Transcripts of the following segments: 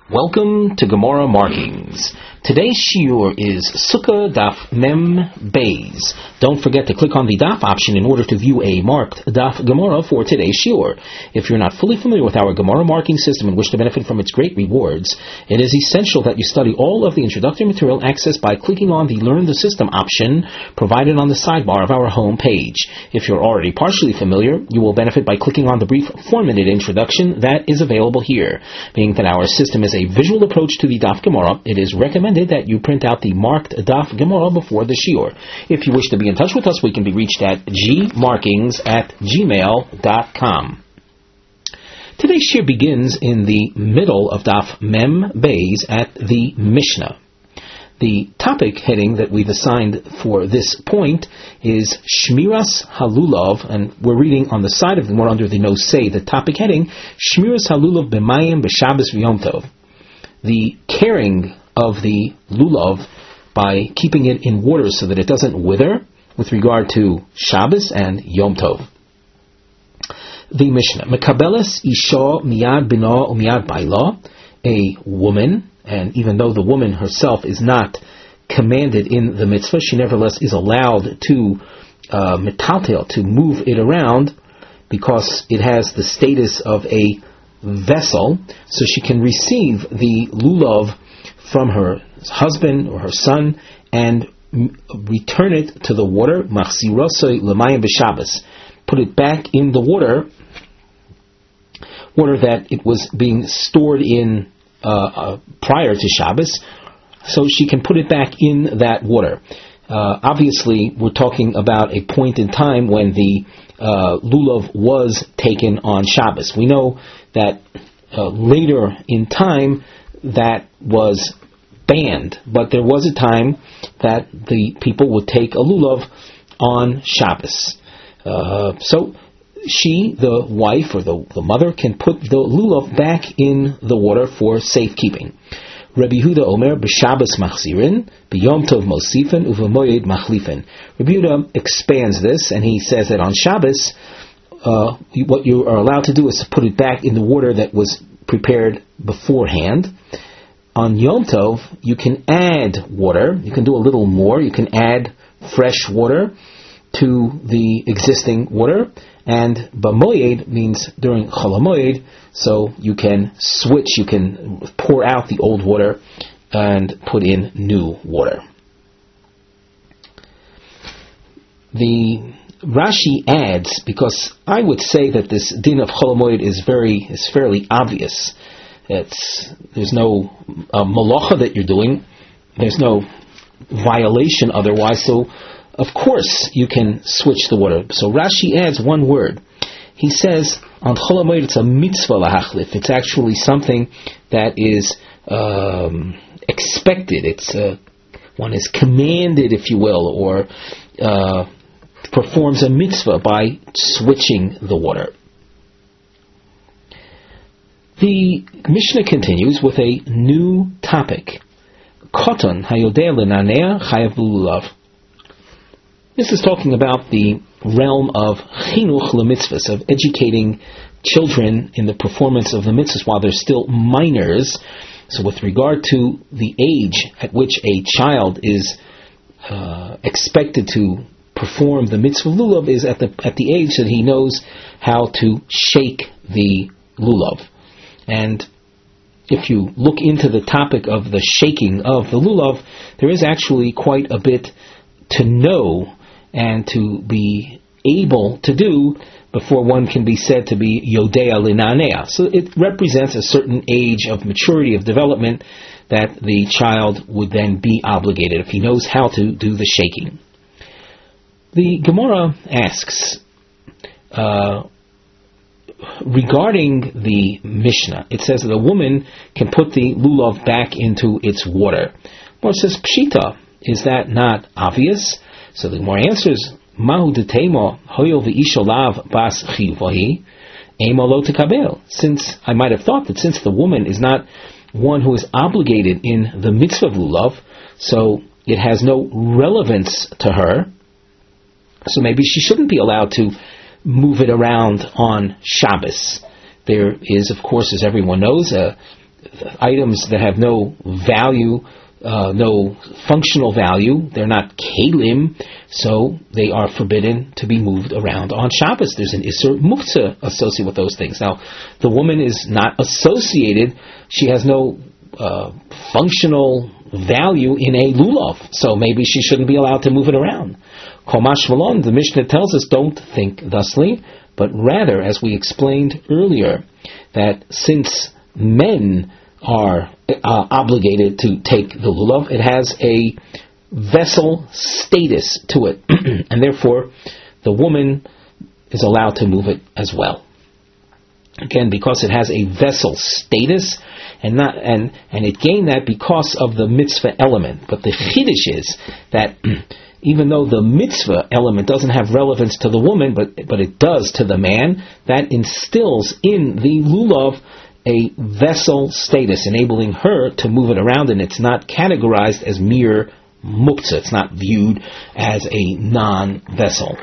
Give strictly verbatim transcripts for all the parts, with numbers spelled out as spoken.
Welcome to Gemara Markings. Today's shiur is Sukkah Daf Mem Beis. Don't forget to click on the Daf option in order to view a marked Daf Gemara for today's shiur. If you're not fully familiar with our Gemara marking system and wish to benefit from its great rewards, it is essential that you study all of the introductory material accessed by clicking on the Learn the System option provided on the sidebar of our home page. If you're already partially familiar, you will benefit by clicking on the brief four-minute introduction that is available here. Being that our system is a visual approach to the Daf Gemara, it is recommended that you print out the marked Daf Gemara before the shiur. If you wish to be in touch with us, we can be reached at gmarkings at gmail dot com. Today's shiur begins in the middle of Daf Mem Beis at the Mishnah. The topic heading that we've assigned for this point is Shmiras Halulav, and we're reading on the side of the more under the nosei, the topic heading Shmiras Halulav b'mayim b'Shabbos v'Yom Tov. The caring of the lulav by keeping it in water so that it doesn't wither with regard to Shabbos and Yom Tov. The Mishnah, Mekabeles Isha miyad bina umiyad baila, a woman, and even though the woman herself is not commanded in the mitzvah, she nevertheless is allowed to uh, metaltel, to move it around, because it has the status of a vessel, so she can receive the lulav from her husband or her son and m- return it to the water, machzirosoi l'mayim b'Shabbos, put it back in the water, water that it was being stored in uh, uh, prior to Shabbos, so she can put it back in that water. Uh, obviously, we're talking about a point in time when the uh, lulav was taken on Shabbos. We know that uh, later in time that was banned, but there was a time that the people would take a lulav on Shabbos. Uh, so she, the wife or the, the mother, can put the lulav back in the water for safekeeping. Rabbi Yehuda Omer, b'Shabbos machzirin, b'Yom Tov mosifin, u'v'moyed machlifin. Rabbi Yehuda expands this, and he says that on Shabbos, uh, what you are allowed to do is to put it back in the water that was prepared beforehand. On Yom Tov, you can add water. You can do a little more. You can add fresh water to the existing water. And b'moyed means during Chol HaMoed, so you can switch, you can pour out the old water and put in new water. The Rashi adds, because I would say that this din of Chol HaMoed is very, is fairly obvious. It's, there's no uh, malacha that you're doing. There's no violation otherwise. So, of course, you can switch the water. So Rashi adds one word. He says, on Chol HaMoed, it's a mitzvah lahachlif. It's actually something that is um, expected. It's uh, one is commanded, if you will, or uh, performs a mitzvah by switching the water. The Mishnah continues with a new topic. Koton hayodeh l'nanea chayav b'lulav. This is talking about the realm of chinuch l'mitzvahs, of educating children in the performance of the mitzvahs while they're still minors. So with regard to the age at which a child is uh, expected to perform the mitzvah of lulav is at the at the age that he knows how to shake the lulav. And if you look into the topic of the shaking of the lulav, there is actually quite a bit to know and to be able to do before one can be said to be yodea linanea. So it represents a certain age of maturity, of development, that the child would then be obligated if he knows how to do the shaking. The Gemara asks, uh, regarding the Mishnah, it says that a woman can put the lulav back into its water. Well, it says, Pshita, is that not obvious? So the Gemara answers, Mahu detema hoyol v'isholav bas chiyuvahi ema lo tekabel. Since I might have thought that since the woman is not one who is obligated in the mitzvah of lulav, so it has no relevance to her, so maybe she shouldn't be allowed to move it around on Shabbos. There is, of course, as everyone knows, a items that have no value, uh, no functional value. They're not kelim, so they are forbidden to be moved around on Shabbos. There's an Isur Muktzah associated with those things. Now, the woman is not associated. She has no uh, functional value in a lulav, so maybe she shouldn't be allowed to move it around. Komash Malon, the Mishnah tells us, don't think thusly, but rather, as we explained earlier, that since men are uh, obligated to take the lulav, it has a vessel status to it, and therefore the woman is allowed to move it as well. Again, because it has a vessel status, and not and and it gained that because of the mitzvah element. But the chiddush is that even though the mitzvah element doesn't have relevance to the woman, but but it does to the man, that instills in the lulav a vessel status, enabling her to move it around, and it's not categorized as mere muktzah. It's not viewed as a non-vessel.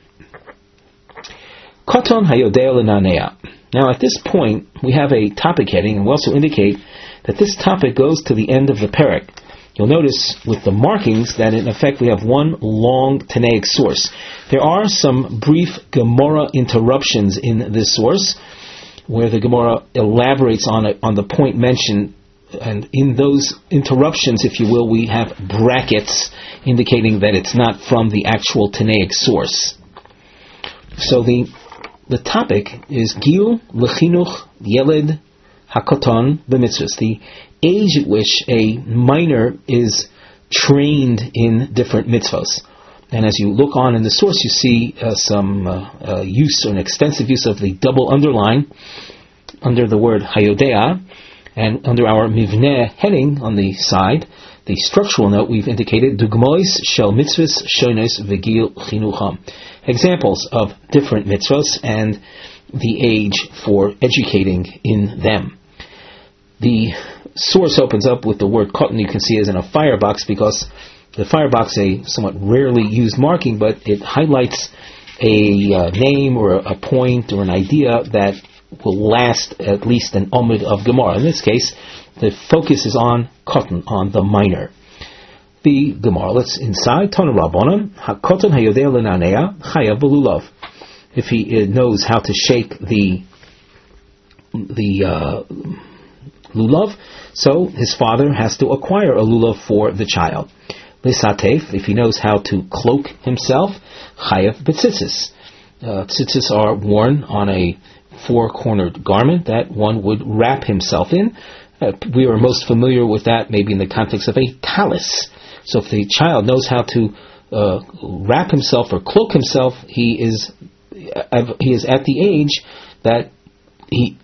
Koton hayodea l'nanea. Now, at this point, we have a topic heading, and we also indicate that this topic goes to the end of the perek. You'll notice with the markings that in effect we have one long Tanaic source. There are some brief Gemara interruptions in this source, where the Gemara elaborates on it, on the point mentioned, and in those interruptions, if you will, we have brackets indicating that it's not from the actual Tanaic source. So the the topic is Gil Lechinuch Yeled Hakoton B'mitzvahs, the age at which a minor is trained in different mitzvahs. And as you look on in the source, you see uh, some uh, uh, use, or an extensive use of the double underline under the word Hayodea, and under our Mivneh heading on the side, the structural note we've indicated Dugmois Shel Mitzvahs Shonos V'Gil Chinucham, examples of different mitzvahs and the age for educating in them. The source opens up with the word cotton. You can see it as in a firebox, because the firebox is a somewhat rarely used marking, but it highlights a uh, name or a, a point or an idea that will last at least an omid of Gemara. In this case, the focus is on cotton, on the minor. The Gemara, let's inside. Tana Rabbanan, HaKoton hayodea l'nanea chayav b'lulav. If he uh, knows how to shake the the uh, lulav, so his father has to acquire a lulav for the child. L'satef, if he knows how to cloak himself, chayav b'tzitzis. Uh, tzitzis are worn on a four-cornered garment that one would wrap himself in. Uh, we are most familiar with that maybe in the context of a talis. So if the child knows how to uh, wrap himself or cloak himself, he is uh, he is at the age that he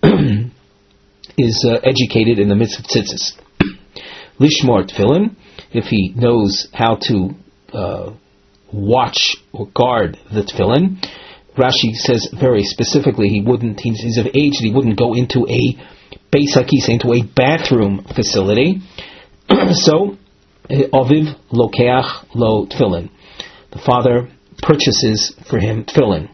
is uh, educated in the midst of tzitzis. Lishmor tefillin, if he knows how to uh, watch or guard the tefillin. Rashi says very specifically he wouldn't, he's of age that he wouldn't go into a Beis HaKisei, into a bathroom facility. So, Aviv lokeach lo tefillin. The father purchases for him tefillin.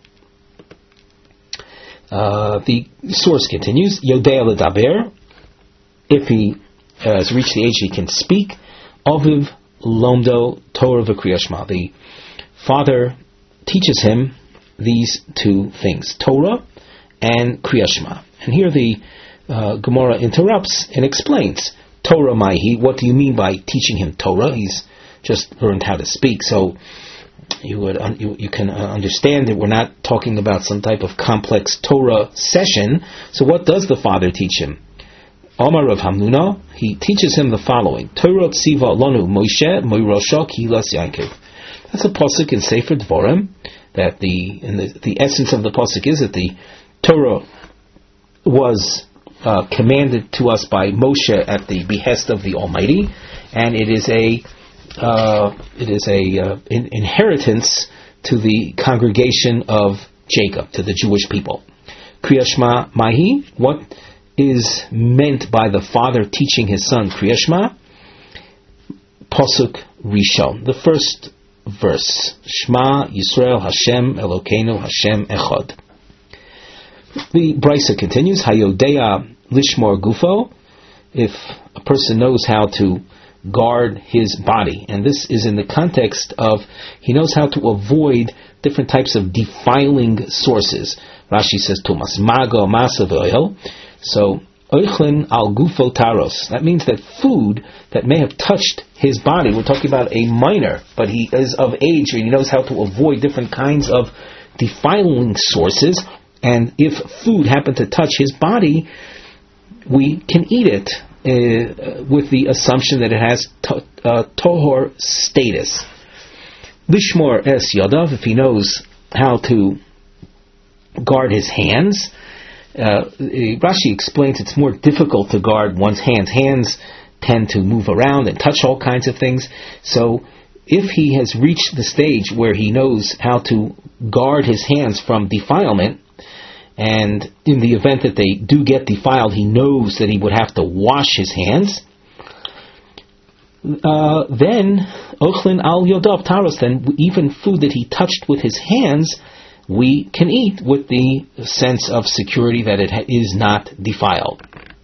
Uh, the source continues, Yodea ledaber, if he has reached the age he can speak, Aviv lomdo Torah v'kriyas shema. The father teaches him these two things, Torah and Kriyas Shema. And here the uh, Gemara interrupts and explains, Torah Maihi, what do you mean by teaching him Torah? He's just learned how to speak, so you would un- you, you can uh, understand that we're not talking about some type of complex Torah session. So what does the father teach him? Omar Rav Hamnuna, he teaches him the following, Torah tziva lonu Moshe moirosha kilas Yaakov. That's a pasuk in Sefer Dvorim, that the, and the the essence of the pasuk is that the Torah was uh, commanded to us by Moshe at the behest of the Almighty, and it is a uh, it is a uh, in, inheritance to the congregation of Jacob, to the Jewish people. Kriyas Shema Mahi, what is meant by the father teaching his son Kriyas Shema? Pasuk Rishon, the first verse, Shema Yisrael Hashem Elokeinu Hashem Echad. The Brisa continues, Hayodea Lishmor Gufo, if a person knows how to guard his body, and this is in the context of he knows how to avoid different types of defiling sources. Rashi says tumas maga masav oil. So oichlin al gufo taros. That means that food that may have touched his body. We're talking about a minor, but he is of age and he knows how to avoid different kinds of defiling sources. And if food happened to touch his body, we can eat it uh, with the assumption that it has to, uh, tohor status. Lishmor es yadav, if he knows how to guard his hands. Uh, Rashi explains it's more difficult to guard one's hands. Hands tend to move around and touch all kinds of things. So if he has reached the stage where he knows how to guard his hands from defilement, and in the event that they do get defiled, he knows that he would have to wash his hands, uh, then ochlin al yodav taros, then even food that he touched with his hands, we can eat with the sense of security that it ha- is not defiled.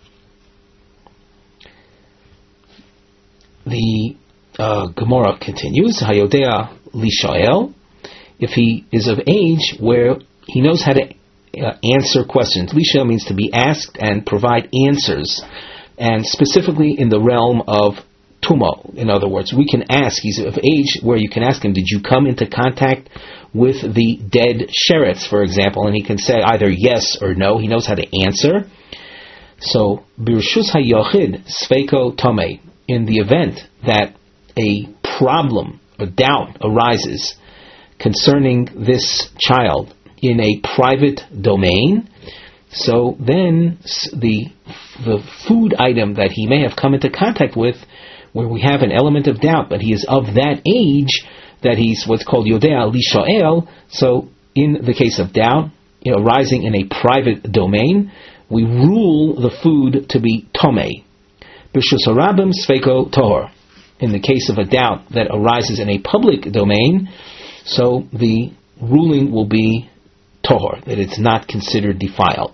The uh, Gemara continues, Hayodea lishael, if he is of age where he knows how to uh, answer questions. Lisha means to be asked and provide answers, and specifically in the realm of tumo. In other words, we can ask, he's of age where you can ask him, did you come into contact with the dead sheretz, for example, and he can say either yes or no. He knows how to answer. So, birshus hayochid sveiko tome, in the event that a problem, a doubt arises concerning this child in a private domain, so then the the food item that he may have come into contact with, where we have an element of doubt, but he is of that age that he's what's called Yodea Lishael. So in the case of doubt, you know, arising in a private domain, we rule the food to be Tomei. B'shus harabim Sveiko Tohor. In the case of a doubt that arises in a public domain, so the ruling will be Tohor, that it's not considered defiled.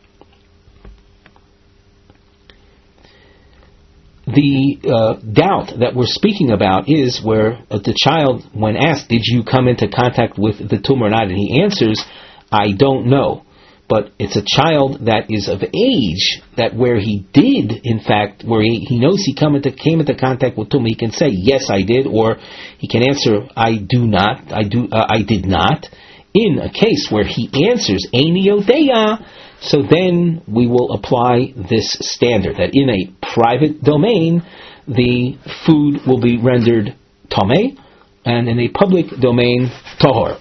The uh, doubt that we're speaking about is where uh, the child, when asked, did you come into contact with the tumor or not, and he answers, I don't know. But it's a child that is of age, that where he did, in fact, where he, he knows he come into, came into contact with tumor, he can say, yes, I did, or he can answer, I do not, I do, uh, I did not. In a case where he answers, Eini Yodeya, so then we will apply this standard, that in a private domain, the food will be rendered Tomei, and in a public domain, Tohor.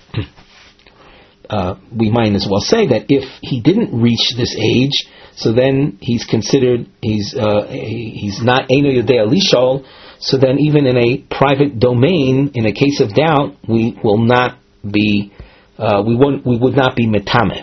Uh, we might as well say that if he didn't reach this age, so then he's considered, he's uh, he's not Eino Yodea Lishol, so then even in a private domain, in a case of doubt, we will not be, uh, we won't, we would not be Metame.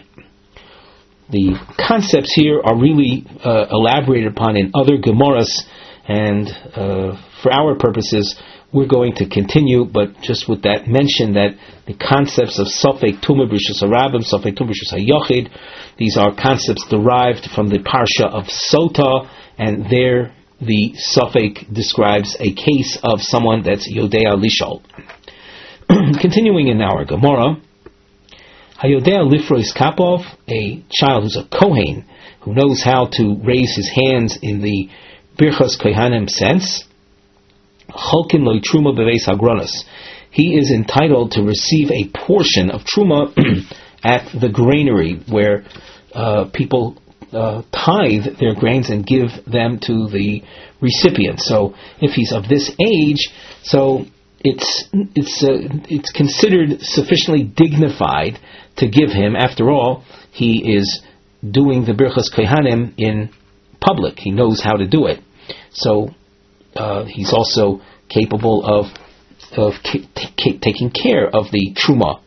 The concepts here are really uh, elaborated upon in other Gemaras, and uh, for our purposes, we're going to continue, but just with that mention that the concepts of Sofek Tumah B'Rishus HaRabim, Sofek Tumah B'Rishus HaYochid, these are concepts derived from the Parsha of Sota, and there the Sofek describes a case of someone that's Yodea Lishol. Continuing in our Gemara, Hayodea Lifrois Kapov, a child who's a Kohen, who knows how to raise his hands in the Birchas Kohanim sense, Cholkin Loi Truma Beveis Agronos. He is entitled to receive a portion of Truma at the granary, where uh, people uh, tithe their grains and give them to the recipient. So if he's of this age, so it's it's uh, it's considered sufficiently dignified to give him. After all, he is doing the Birchas Kohanim in public. He knows how to do it. So uh, he's also capable of of ca- t- taking care of the Truma.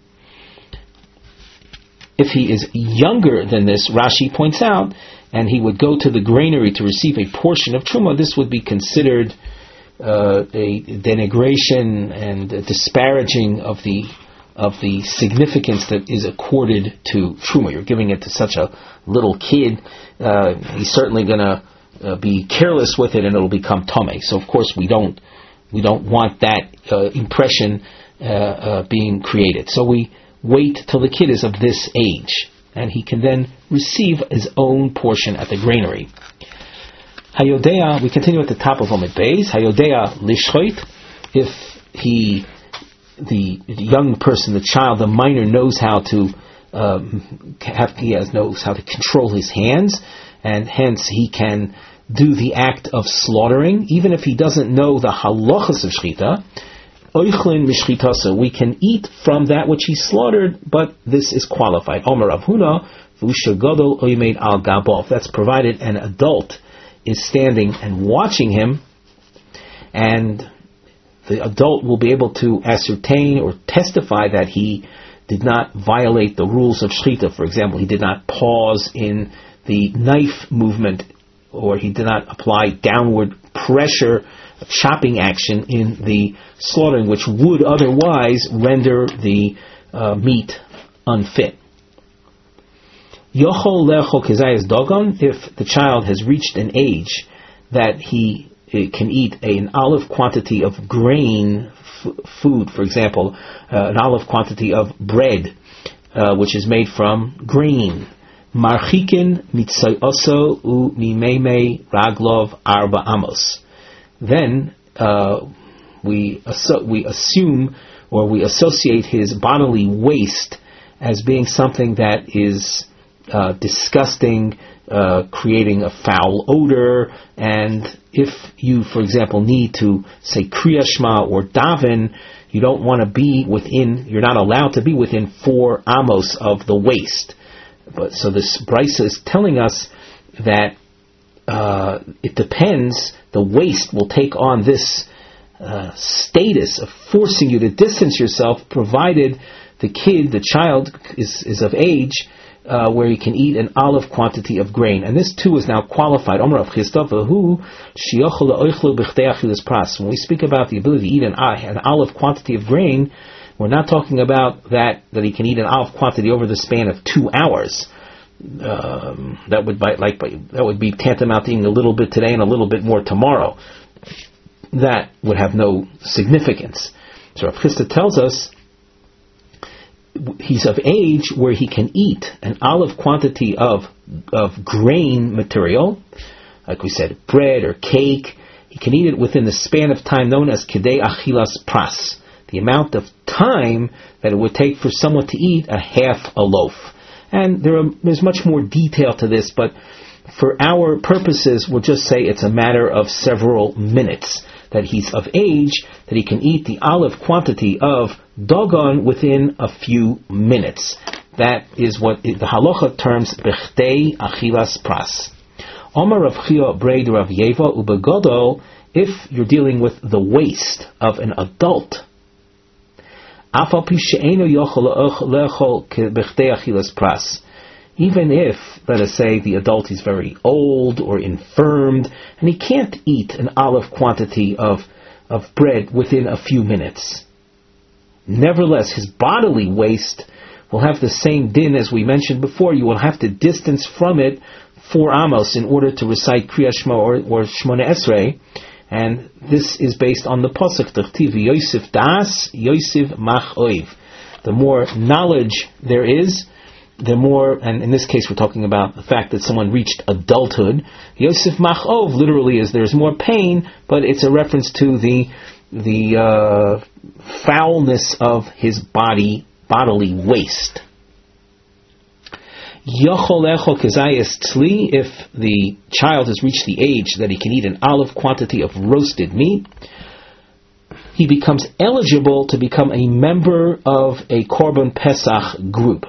If he is younger than this, Rashi points out, and he would go to the granary to receive a portion of Truma, this would be considered uh, a denigration and a disparaging of the of the significance that is accorded to Truma. You're giving it to such a little kid. Uh, he's certainly going to uh, be careless with it and it'll become tameh. So of course we don't we don't want that uh, impression uh, uh, being created. So we wait till the kid is of this age, and he can then receive his own portion at the granary. Hayodea, we continue at the top of Omid Beis. Hayodea lishchoit, if he, the young person, the child, the minor knows how to um, have, he has knows how to control his hands, and hence he can do the act of slaughtering, even if he doesn't know the halachas of shchita. Oichlin mishchitasa, we can eat from that which he slaughtered, but this is qualified. Omer Rav Huna, v'usha gadol oimed al gabov. That's provided an adult is standing and watching him, and the adult will be able to ascertain or testify that he did not violate the rules of shchita. For example, he did not pause in the knife movement, or he did not apply downward pressure, chopping action in the slaughtering, which would otherwise render the uh, meat unfit. Yochol lechol kezayis dogon, if the child has reached an age that he uh, can eat a, an olive quantity of grain f- food, for example, uh, an olive quantity of bread, uh, which is made from grain. Marchikin mitzayoso u mimeme raglov arba amos. Then uh, we asso- we assume or we associate his bodily waste as being something that is uh, disgusting, uh, creating a foul odor. And if you, for example, need to say Kriya Shema or daven, you don't want to be within, you're not allowed to be within four amos of the waist. But so this Brisa is telling us that uh, it depends. The waist will take on this uh, status of forcing you to distance yourself, provided the kid, the child, is is of age uh, where he can eat an olive quantity of grain. And this too is now qualified. When we speak about the ability to eat an, an olive quantity of grain, we're not talking about that that he can eat an olive quantity over the span of two hours. Um, that would by, like that would be tantamount to eating a little bit today and a little bit more tomorrow. That would have no significance. So Rav Chisda tells us he's of age where he can eat an olive quantity of of grain material, like we said, bread or cake. He can eat it within the span of time known as kedei achilas pras, the amount of time that it would take for someone to eat a half a loaf. And there are, there's much more detail to this, but for our purposes, we'll just say it's a matter of several minutes, that he's of age, that he can eat the olive quantity of dogon within a few minutes. That is what the halacha terms bechdei achilas pras. Omar Rav Chia Breid Rav Yeva ubegodol, if you're dealing with the waist of an adult, even if, let us say, the adult is very old or infirmed, and he can't eat an olive quantity of, of bread within a few minutes, nevertheless, his bodily waste will have the same din as we mentioned before. You will have to distance from it four amos in order to recite Kriya Shema or, or Shmona Esrei. And this is based on the pasuk T'chtiv Yosef Das Yosef Mach Oiv. The more knowledge there is, the more, and in this case we're talking about the fact that someone reached adulthood. Yosef Mach Ov literally is there's more pain, but it's a reference to the the uh, foulness of his body, bodily waste. If the child has reached the age that he can eat an olive quantity of roasted meat, he becomes eligible to become a member of a Korban Pesach group.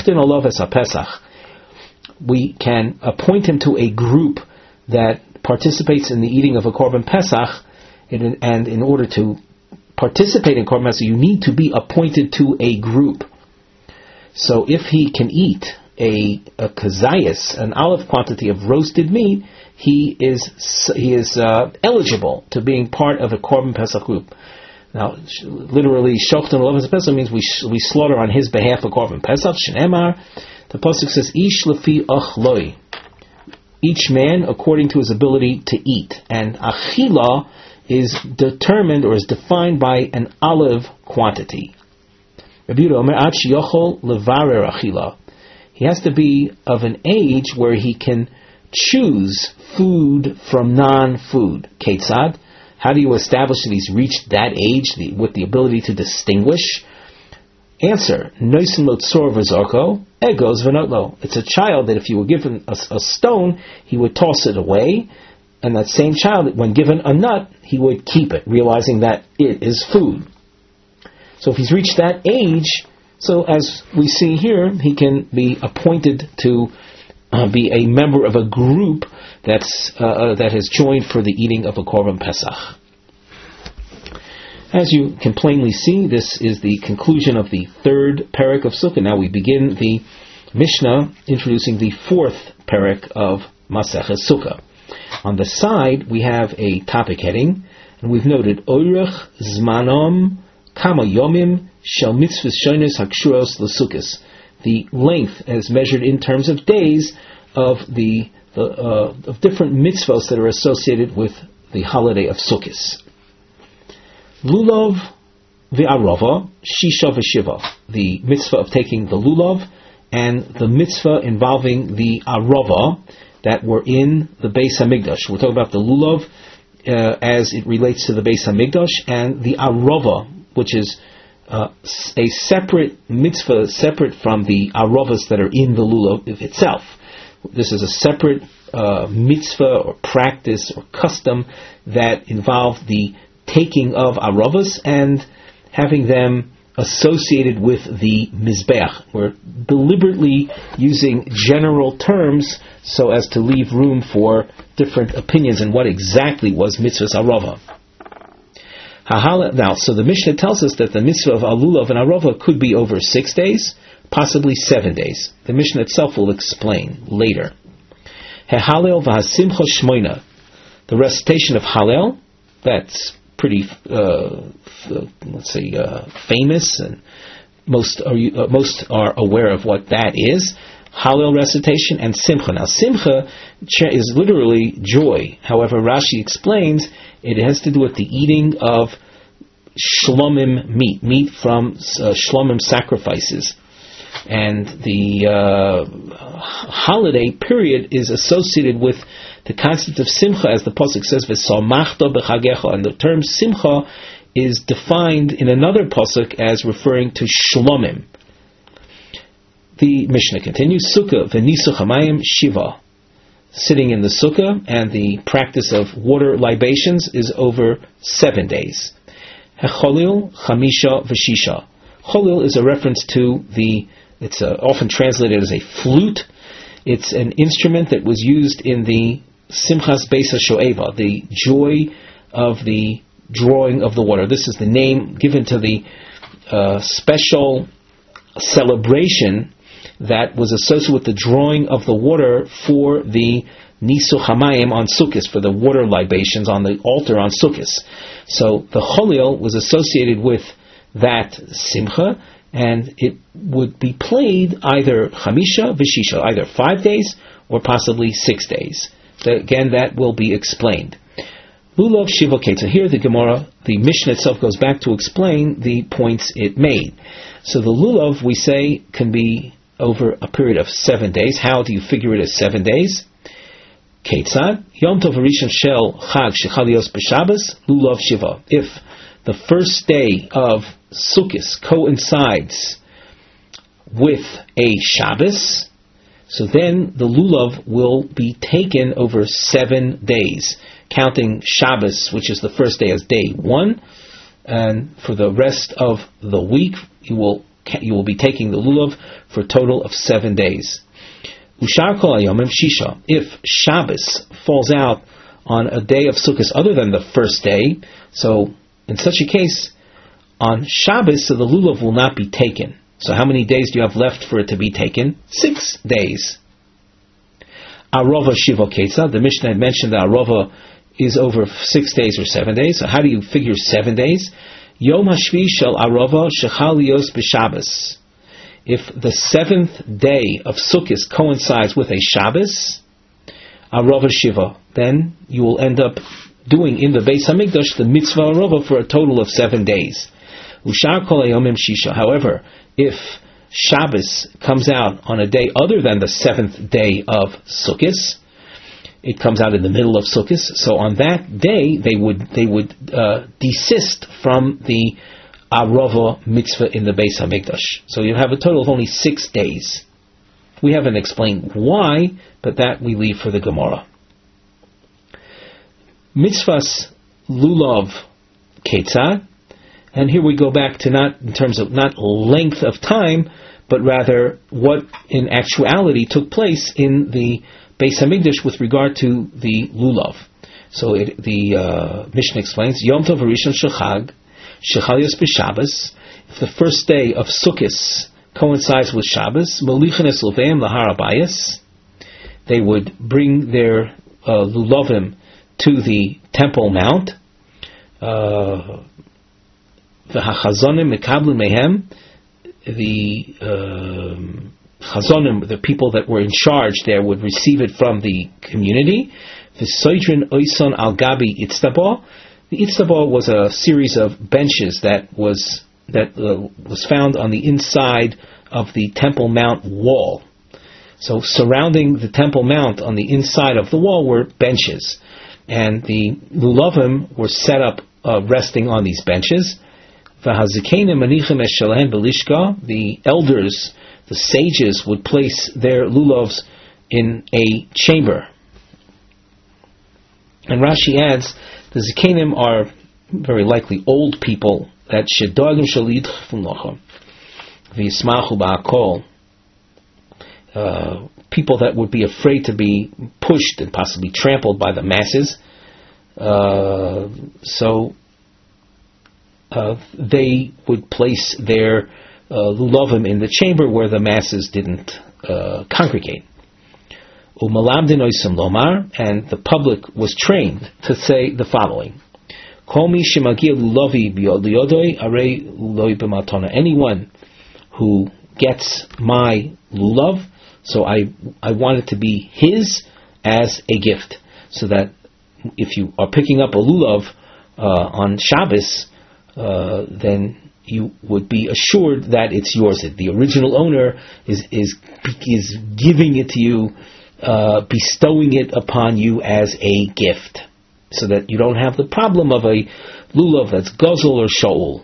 We can appoint him to a group that participates in the eating of a Korban Pesach, and in order to participate in Korban Pesach, you need to be appointed to a group. So if he can eat a, a kazayas, an olive quantity of roasted meat, he is he is uh, eligible to being part of a Korban Pesach group. Now, literally, Shochten Olav Pesach means we we slaughter on his behalf a Korban Pesach. Shenemar, the pasuk says, "Ish lefi achloi." each man according to his ability to eat. And achila is determined or is defined by an olive quantity. Rabbi Yehuda Omer, ad sheyochol levarer achila. He has to be of an age where he can choose food from non-food. Ketzad, how do you establish that he's reached that age the, with the ability to distinguish? Answer, Noisin lo tzor v'zarko, egos v'notlo. It's a child that if you were given a, a stone, he would toss it away, and that same child, when given a nut, he would keep it, realizing that it is food. So if he's reached that age, so as we see here, he can be appointed to uh, be a member of a group that's uh, uh, that has joined for the eating of a Korban Pesach. As you can plainly see, this is the conclusion of the third parak of Sukkah. Now we begin the Mishnah introducing the fourth parak of Masechet Sukkah. On the side, we have a topic heading, and we've noted Oirech Zmanom Kama Yomim Shel Mitzvahs Shonos Hakshuros L'Sukkos, the length as measured in terms of days of the, the uh, of different mitzvahs that are associated with the holiday of Sukkos. Lulav v'arava, shisha v'shiva, the mitzvah of taking the lulav, and the mitzvah involving the arava that were in the Beis Hamikdash. We're talking about the lulav uh, as it relates to the Beis Hamikdash, and the arava, which is uh, a separate mitzvah, separate from the aravas that are in the lulav itself. This is a separate uh, mitzvah or practice or custom that involved the taking of aravas and having them associated with the mizbeach. We're deliberately using general terms so as to leave room for different opinions on what exactly was mitzvah's arava. Now, so the Mishnah tells us that the mitzvah of alulav and arava could be over six days, possibly seven days. The Mishnah itself will explain later. Halel v'hasimcha shmoina, the recitation of Halel, that's pretty, uh, let's say, uh, famous, and most are uh, most are aware of what that is. Hallel recitation and Simcha. Now, Simcha is literally joy. However, Rashi explains it has to do with the eating of shlomim meat, meat from uh, shlomim sacrifices. And the uh, holiday period is associated with the concept of Simcha, as the pasuk says, "V'samachta b'chagecha," and the term Simcha is defined in another pasuk as referring to shlomim. The Mishnah continues, Sukkah v'nisuch hamayim shiva. Sitting in the sukkah and the practice of water libations is over seven days. Hecholil chamisha v'shisha. Cholil is a reference to the, it's uh, often translated as a flute. It's an instrument that was used in the Simchas Beis HaShoeva, the joy of the drawing of the water. This is the name given to the uh, special celebration that was associated with the drawing of the water for the Nisuch Hamayim on Sukkot, for the water libations on the altar on Sukkot. So the Cholil was associated with that Simcha, and it would be played either Chamisha V'Shisha, either five days or possibly six days. So again, that will be explained. Lulav Shiva Ketza. Here the Gemara, the Mishnah itself goes back to explain the points it made. So the Lulav, we say, can be over a period of seven days. How do you figure it as seven days? Ketzad Yom Tov Rishon Shel Chag Shechal Yos B'Shabbos Lulav Shiva. If the first day of Sukkot coincides with a Shabbos, so then the lulav will be taken over seven days, counting Shabbos, which is the first day, as day one, and for the rest of the week you will you will be taking the lulav for a total of seven days. Ushar kol hayomim shisha. If Shabbos falls out on a day of Sukkot other than the first day, so in such a case, on Shabbos, so the lulav will not be taken. So how many days do you have left for it to be taken? Six days. Arava Shiva Ketza. The Mishnah had mentioned that Arava is over six days or seven days. So how do you figure seven days? Yom Hashvi Shel Arava Shechal Yos B'Shabbos. If the seventh day of Sukkot coincides with a Shabbos, Arava Shiva. Then you will end up doing in the Beis Hamikdash the mitzvah Arava for a total of seven days. Ushar Kol Hayomim Shisha. However, if Shabbos comes out on a day other than the seventh day of Sukkot, it comes out in the middle of Sukkot. So on that day, they would they would uh, desist from the Arava mitzvah in the Beis Hamikdash. So you have a total of only six days. We haven't explained why, but that we leave for the Gemara. Mitzvahs lulav ketzad, and here we go back to not in terms of not length of time, but rather what in actuality took place in the Beis Hamikdash with regard to the lulav. So it, the uh, Mishnah explains Yom Tov Rishon Shechag Shechalios b'Shabbos. If the first day of Sukkot coincides with Shabbos, Molichin es Luveim lahar habayis, they would bring their uh, lulavim to the Temple Mount. The Chazonim mekablu mehem, the um, Chazonim, the people that were in charge there, would receive it from the community. The Soidrin Oison al Gabi Itztabah. The Itztabah was a series of benches that was that uh, was found on the inside of the Temple Mount wall. So surrounding the Temple Mount on the inside of the wall were benches, and the lulavim were set up uh, resting on these benches. The elders, the sages, would place their lulavs in a chamber. And Rashi adds, the Zikanim are very likely old people that shedagim shalid fumlacham, v'yismachu ba'akol, people that would be afraid to be pushed and possibly trampled by the masses. Uh, so uh, they would place their uh, lulavim in the chamber where the masses didn't uh, congregate. Umalabdin oisam lomar, and the public was trained to say the following: Kol mi shemagia lulavi biyodoi arei luloi b'matona. Anyone who gets my lulav, so I I want it to be his as a gift, so that if you are picking up a lulav uh, on Shabbos, uh, then you would be assured that it's yours. The original owner is is is giving it to you, uh, bestowing it upon you as a gift, so that you don't have the problem of a lulav that's guzzle or shoal.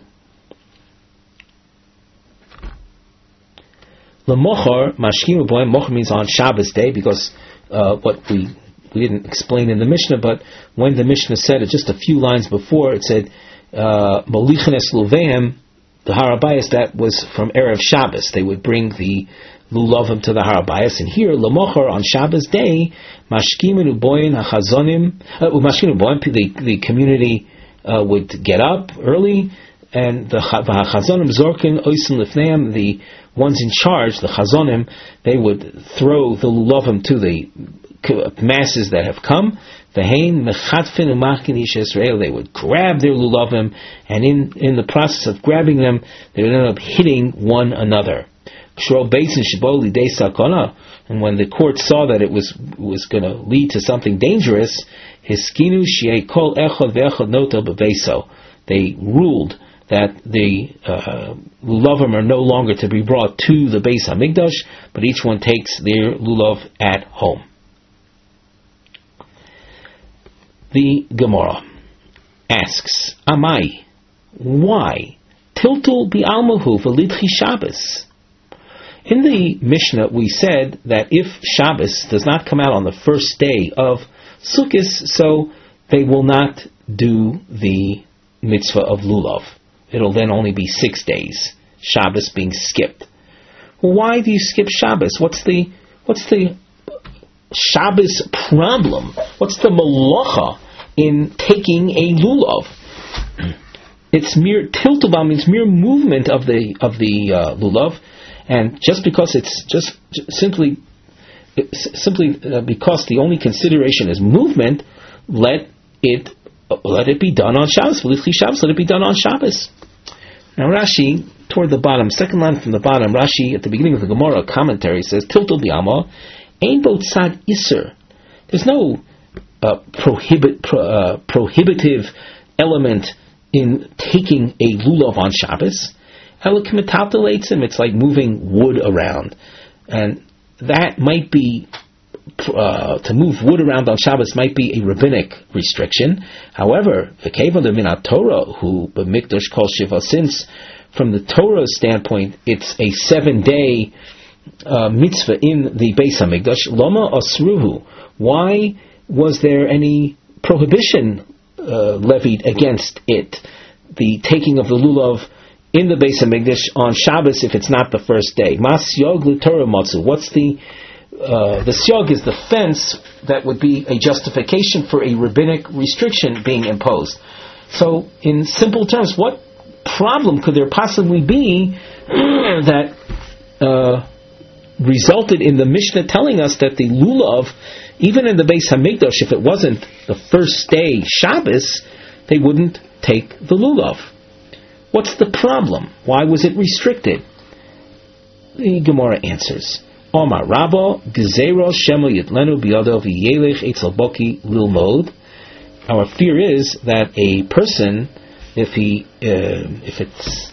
L'mochar mashkim u'boim. Mochar means on Shabbos day, because uh, what we we didn't explain in the Mishnah, but when the Mishnah said it just a few lines before, it said Molichin es Luveim, the Harabayas, that was from Erev Shabbos. They would bring the lulavim to the Harabayas, and here L'mochar on Shabbos day, mashkim u'boim hachazonim, mashkim u'boim, the the community uh, would get up early, and the hachazonim zorkin oisin lifneim, the ones in charge, the chazonim, they would throw the lulavim to the masses that have come. V'hein mechatfin u'machkin ish Yisrael, they would grab their lulavim, and in, in the process of grabbing them, they would end up hitting one another. And when the court saw that it was was going to lead to something dangerous, hiskinu shi'ei kol echad ve'echad noto b'veiso, they ruled that the uh, lulavim are no longer to be brought to the Beis Hamikdash, but each one takes their lulav at home. The Gemara asks, Amai, why? Tiltul bi'almahu v'lidchi Shabbos. In the Mishnah we said that if Shabbos does not come out on the first day of Sukkot, so they will not do the mitzvah of lulav. It'll then only be six days, Shabbos being skipped. Well, why do you skip Shabbos? What's the what's the Shabbos problem? What's the malacha in taking a lulav? It's mere tiltubah, means mere movement of the of the uh, lulav, and just because it's just, just simply simply uh, because the only consideration is movement, let it let it be done on Shabbos. Shabbos, let it be done on Shabbos. Now Rashi, toward the bottom, second line from the bottom, Rashi at the beginning of the Gemara commentary says, Tiltul bi'alma, ein bo tzad iser. There's no uh, prohibit pro, uh, prohibitive element in taking a lulav on Shabbos. It's like moving wood around, and that might be uh, to move wood around on Shabbos might be a rabbinic restriction. However, v'kevon the minat Torah who b'mikdash kol shiva, since from the Torah's standpoint it's a seven day uh, mitzvah in the Beis Hamikdash. Lama asruhu. Why was there any prohibition uh, levied against it? The taking of the lulav in the Beis Hamikdash on Shabbos if it's not the first day. Mas yog l'Torah matzu. What's the uh, the syog is the fence that would be a justification for a rabbinic restriction being imposed. So, in simple terms, what problem could there possibly be that uh, resulted in the Mishnah telling us that the lulav, even in the Beis Hamikdash, if it wasn't the first day Shabbos, they wouldn't take the lulav? What's the problem? Why was it restricted? The Gemara answers, Omar Rabba, Gezero Shemo Yitlenu Biyado V'Yelech Eitzel Boki Lilmod. Our fear is that a person, if he, uh, if it's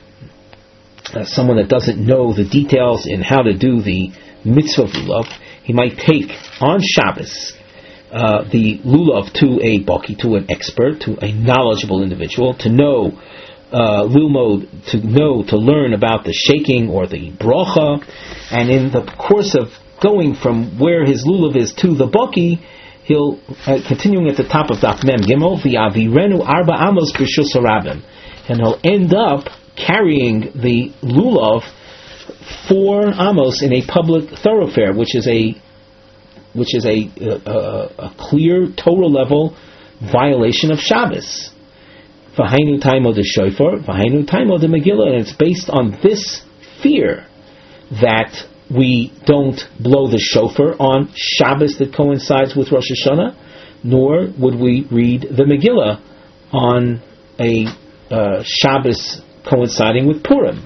uh, someone that doesn't know the details in how to do the mitzvah of lulav, he might take on Shabbos uh, the lulav to a boki, to an expert, to a knowledgeable individual, to know Uh, lilmod, to know, to learn about the shaking or the bracha, and in the course of going from where his lulav is to the baki, he'll, uh, continuing at the top of Daf Mem Gimel, v'yavirenu arba amos b'shus harabim, and he'll end up carrying the lulav four amos in a public thoroughfare, which is a which is a, a, a clear Torah level violation of Shabbos. V'hainu taimo de shofar, v'hainu taimo de Megillah, and it's based on this fear that we don't blow the shofar on Shabbos that coincides with Rosh Hashanah, nor would we read the Megillah on a uh, Shabbos coinciding with Purim.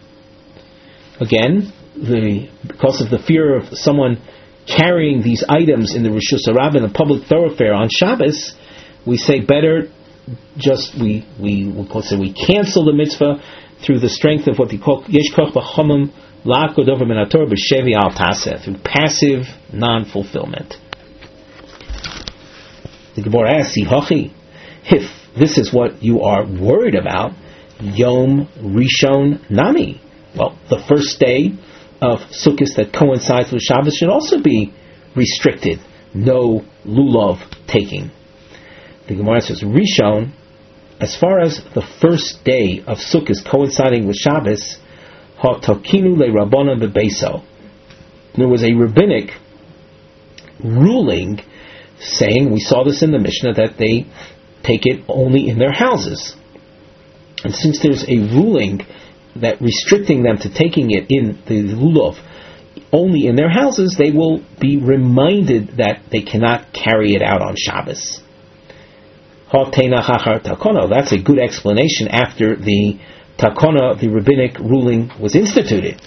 Again, the, because of the fear of someone carrying these items in the Rishus Harabim in a public thoroughfare on Shabbos, we say better just we we we, say we cancel the mitzvah through the strength of what we call yesh koch b'chomim la'akod over min haTorah b'shevi al taseh, through passive non-fulfillment. The Gemara asks, if this is what you are worried about, Yom Rishon Nami, well, the first day of Sukkot that coincides with Shabbos should also be restricted. No lulav taking. The Gemara says, Rishon, as far as the first day of Sukkot coinciding with Shabbos, ha'tokinu le'rabbanan bebeso. There was a rabbinic ruling saying, we saw this in the Mishnah, that they take it only in their houses. And since there's a ruling that restricting them to taking it in the lulav only in their houses, they will be reminded that they cannot carry it out on Shabbos. That's a good explanation after the takona, the rabbinic ruling, was instituted.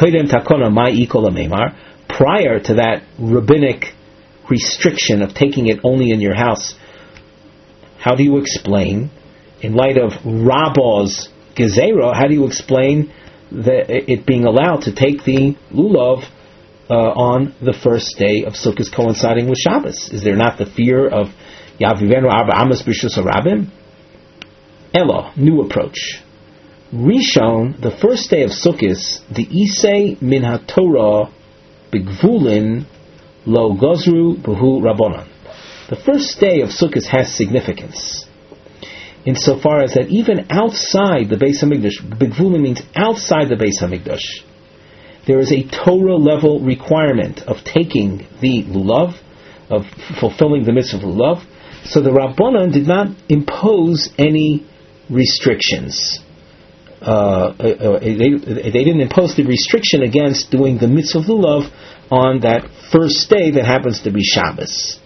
Prior to that rabbinic restriction of taking it only in your house, how do you explain, in light of Rabba's gezerah, how do you explain that it being allowed to take the lulav uh, on the first day of Sukkot coinciding with Shabbos? Is there not the fear of Yavivenu arba amos b'shus harabim? Elo, new approach. Rishon, the first day of Sukkot, the isei min haTorah b'gvulin lo gozru b'hu rabbanan. The first day of Sukkot has significance, insofar as that even outside the Beis Hamikdash, b'gvulin means outside the Beis Hamikdash, there is a Torah level requirement of taking the lulav, of fulfilling the mitzvah of lulav. So the Rabbanan did not impose any restrictions. Uh, they, they didn't impose the restriction against doing the mitzvah of lulav on that first day that happens to be Shabbos.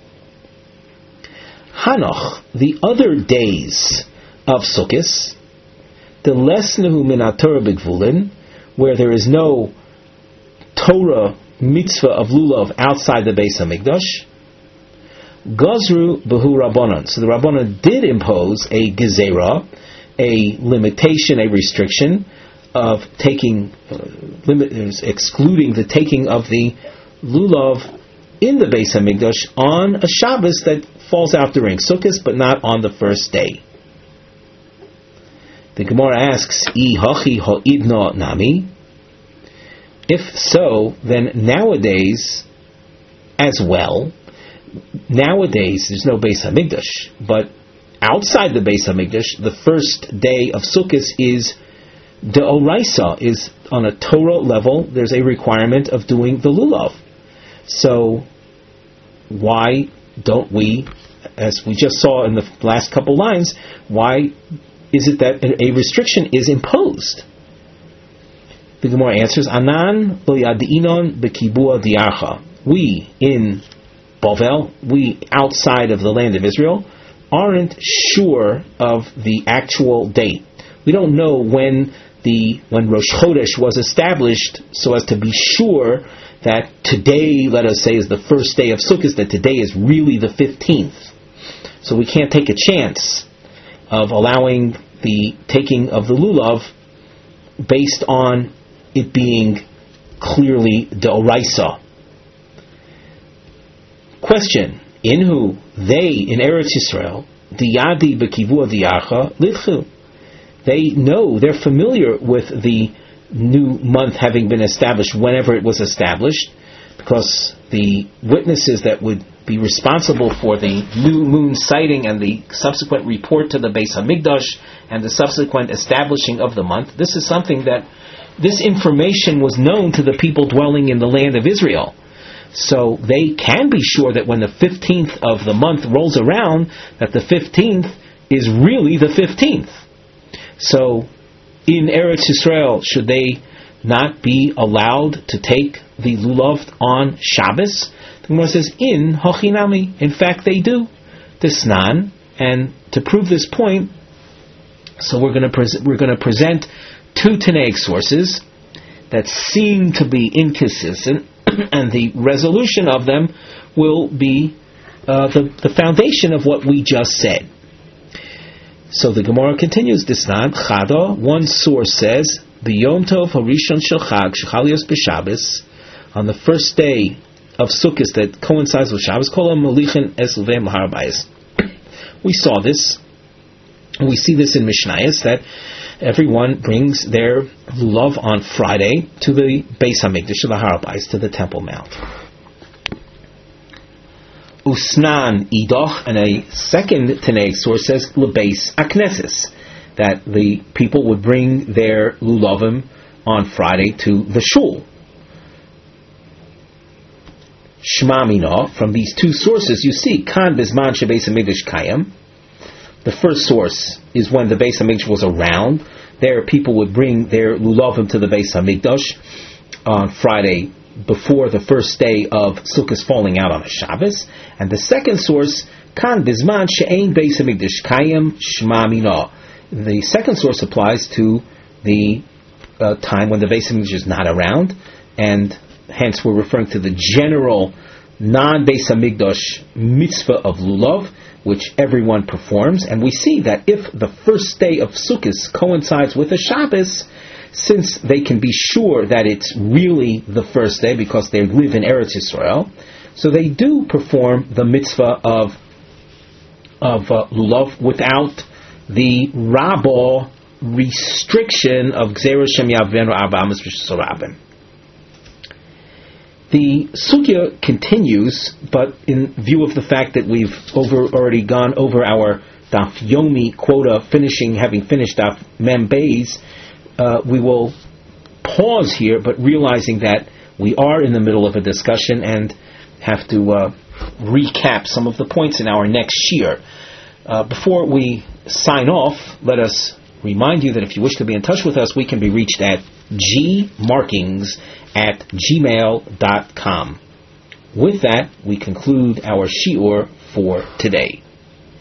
Hanoch, the other days of Sukkot, the lesnehu min haTorah b'gvulin, where there is no Torah mitzvah of lulav outside the Beis Hamikdash, Gazru behu Rabbanon. So the Rabbanon did impose a gezerah, a limitation, a restriction of taking, uh, limit, excluding the taking of the lulav in the Beis Hamikdash on a Shabbos that falls out during Sukkot, but not on the first day. The Gemara asks, I hachi ha'idna nami? If so, then nowadays, as well, nowadays there's no Beis Hamikdash, but outside the Beis Hamikdash, the first day of Sukkot is de'oraisa, is on a Torah level. There's a requirement of doing the lulav. So why don't we, as we just saw in the last couple lines, why is it that a restriction is imposed? The Gemara answers, Anan lo yadi'inon bekibua diarcha. We in Bavel, we outside of the land of Israel, aren't sure of the actual date. We don't know when the when Rosh Chodesh was established, so as to be sure that today, let us say, is the first day of Sukkot, that today is really the fifteenth. So we can't take a chance of allowing the taking of the lulav based on it being clearly de'oraisa. Question: Inhu, they in Eretz Yisrael, diyadi bekivua diarcha lidchu. They know, they're familiar with the new month having been established whenever it was established, because the witnesses that would be responsible for the new moon sighting and the subsequent report to the Beis Hamikdash and the subsequent establishing of the month, this is something that, this information was known to the people dwelling in the land of Israel. So they can be sure that when the fifteenth of the month rolls around, that the fifteenth is really the fifteenth. So in Eretz Yisrael, should they not be allowed to take the lulav on Shabbos? The Gemara says, in hochinami. In fact, they do. Tisnan. And to prove this point, so we're going to pres- we're going to present two Tanaic sources that seem to be inconsistent, and the resolution of them will be uh, the, the foundation of what we just said. So the Gemara continues, Disnan, Chada, one source says, B'yom tov harishon shel chag shechalios b'Shabbos, on the first day of Sukkot that coincides with Shabbos, kol ha'molichin es leveim l'har habayis. We saw this, we see this in Mishnayos, that everyone brings their lulav on Friday to the Beis Hamikdash, to the Har Habayis, to the Temple Mount. Usnan idoch, and a second Tanaic source says lebeis akneses, that the people would bring their lulavim on Friday to the shul. Shma mina, from these two sources, you see kan bizman shebeis hamikdash kayam. The first source is when the Beis Hamikdash was around. There, people would bring their lulavim to the Beis Hamikdash on Friday before the first day of Sukkot falling out on a Shabbos. And the second source, kan bizman she'ein Beis Hamikdash kayam shma mina. The second source applies to the uh, time when the Beis Hamikdash is not around, and hence we're referring to the general non-Beis Hamikdash mitzvah of lulav, which everyone performs. And we see that if the first day of Sukkot coincides with a Shabbos, since they can be sure that it's really the first day because they live in Eretz Yisrael, so they do perform the mitzvah of of uh, lulav without the Rabbah restriction of Gzera Shem Yavenu Arba Amos V'Sorabim. The sugya continues, but in view of the fact that we've over, already gone over our Daf Yomi quota, finishing, having finished Daf Mem Beis, uh, we will pause here, but realizing that we are in the middle of a discussion and have to uh, recap some of the points in our next shiur. Uh, before we sign off, let us remind you that if you wish to be in touch with us, we can be reached at gmarkings at gmail dot com. With that, we conclude our shiur for today.